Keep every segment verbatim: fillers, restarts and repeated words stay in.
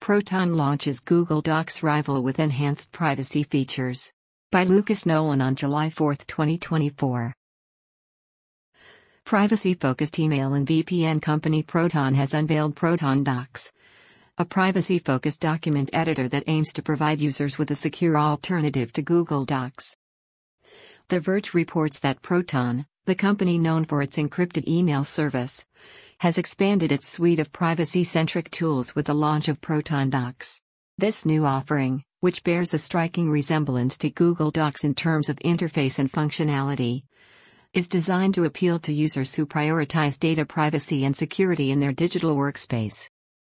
Proton launches Google Docs rival with enhanced privacy features. By Lucas Nolan on July fourth, twenty twenty-four. Privacy-focused email and V P N company Proton has unveiled Proton Docs, a privacy-focused document editor that aims to provide users with a secure alternative to Google Docs. The Verge reports that Proton, the company known for its encrypted email service, has expanded its suite of privacy-centric tools with the launch of Proton Docs. This new offering, which bears a striking resemblance to Google Docs in terms of interface and functionality, is designed to appeal to users who prioritize data privacy and security in their digital workspace.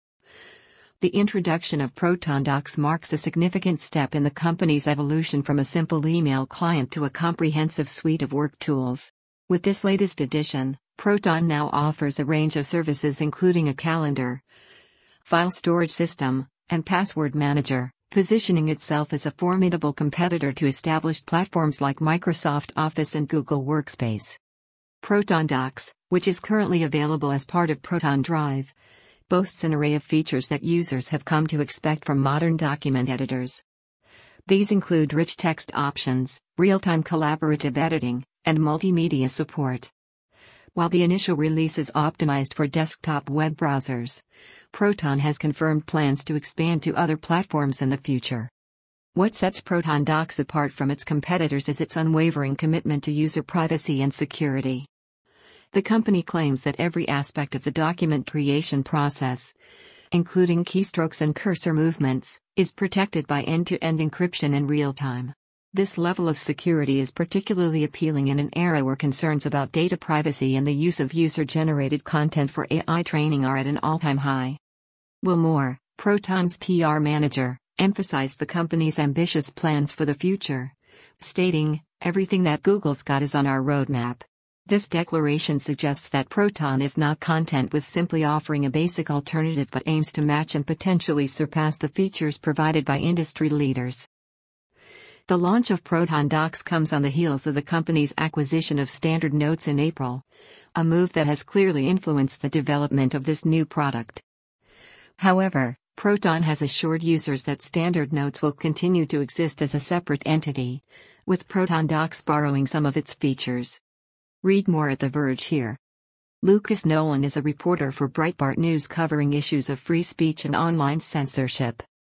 The introduction of Proton Docs marks a significant step in the company's evolution from a simple email client to a comprehensive suite of work tools. With this latest addition, Proton now offers a range of services including a calendar, file storage system, and password manager, positioning itself as a formidable competitor to established platforms like Microsoft Office and Google Workspace. Proton Docs, which is currently available as part of Proton Drive, boasts an array of features that users have come to expect from modern document editors. These include rich text options, real-time collaborative editing, and multimedia support. While the initial release is optimized for desktop web browsers, Proton has confirmed plans to expand to other platforms in the future. What sets Proton Docs apart from its competitors is its unwavering commitment to user privacy and security. The company claims that every aspect of the document creation process, including keystrokes and cursor movements, is protected by end-to-end encryption in real time. This level of security is particularly appealing in an era where concerns about data privacy and the use of user-generated content for A I training are at an all-time high. Will Moore, Proton's P R manager, emphasized the company's ambitious plans for the future, stating, "Everything that Google's got is on our roadmap." This declaration suggests that Proton is not content with simply offering a basic alternative but aims to match and potentially surpass the features provided by industry leaders. The launch of Proton Docs comes on the heels of the company's acquisition of Standard Notes in April, a move that has clearly influenced the development of this new product. However, Proton has assured users that Standard Notes will continue to exist as a separate entity, with Proton Docs borrowing some of its features. Read more at The Verge here. Lucas Nolan is a reporter for Breitbart News covering issues of free speech and online censorship.